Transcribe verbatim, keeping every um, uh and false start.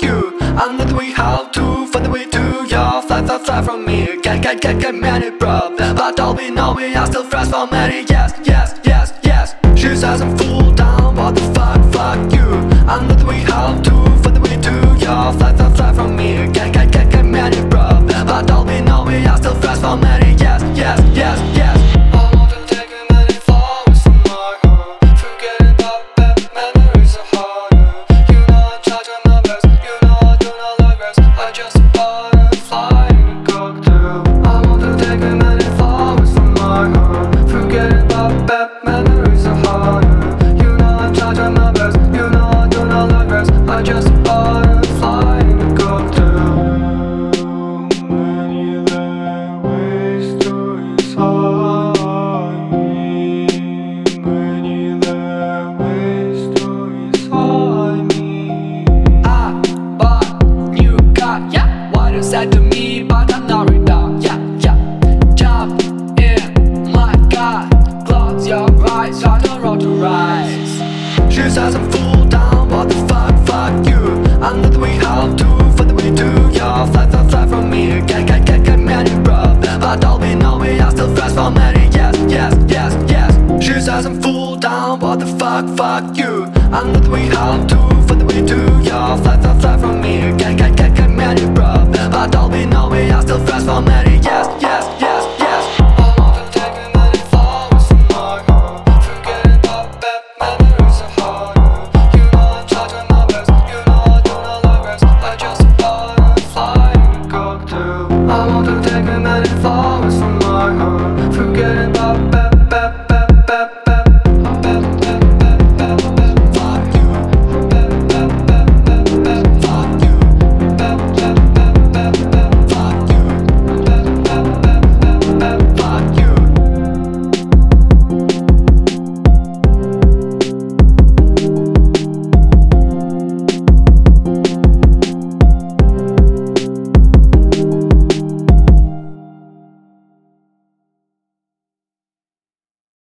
fuck you. I know the way how to find the way to your fly, fly, fly from me. Get, get, get, get many, bro. But all we know, we are still friends for many. Yes, yes, yes, yes. She says I'm full down, what the fuck, fuck you. I know the way how to find the way to your fly, fly, fly from me. Get, get, get, get many, bro. But all we know, we are still friends for many. Yes, yes, yes, yes. Said to me, but I'm not right now. Yeah, yeah. Jump in my car, close your eyes, start the road to rise. She says I'm full down, what the fuck, fuck you. I know the way how to find the way to your fly, fly, fly from me. Get, get, get, get many, bro. But all we know, we are still friends for many. Yes, yes, yes, yes. She says I'm full down, what the fuck, fuck you. I know the way how to